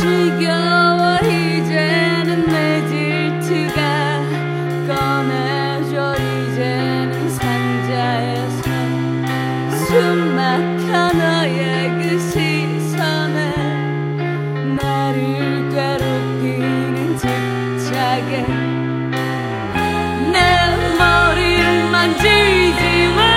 지겨워 이제는 내 질투가 꺼내줘 이제는 상자에서 숨 막혀 너의 그 시선에 나를 괴롭히는 집착에 내 머리를 만지지 마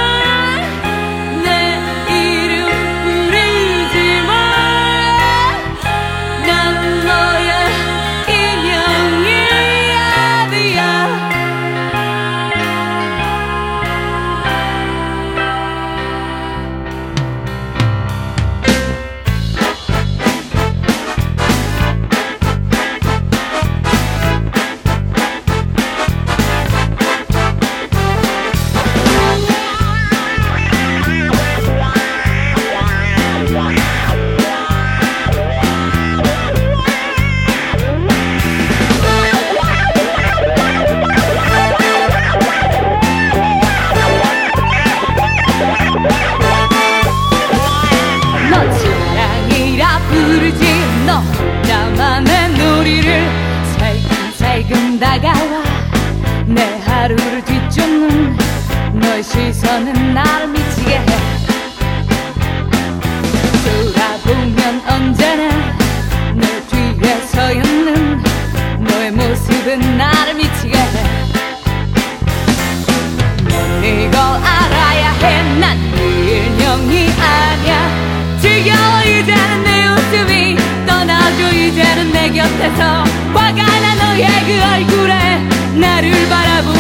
나만의 놀이를 살금살금 다가와 내 하루를 뒤쫓는 너의 시선은 나를 미치게 해 돌아보면 언제나 내 뒤에 서 있는 너의 모습은 나를 미치게 해 넌 이걸 알아야 해 난 일명이 아니야 지겨워 이제는 내 웃음이 떠나줘 이제는 내 곁에서 화가 나 너의 그 얼굴에 나를 바라보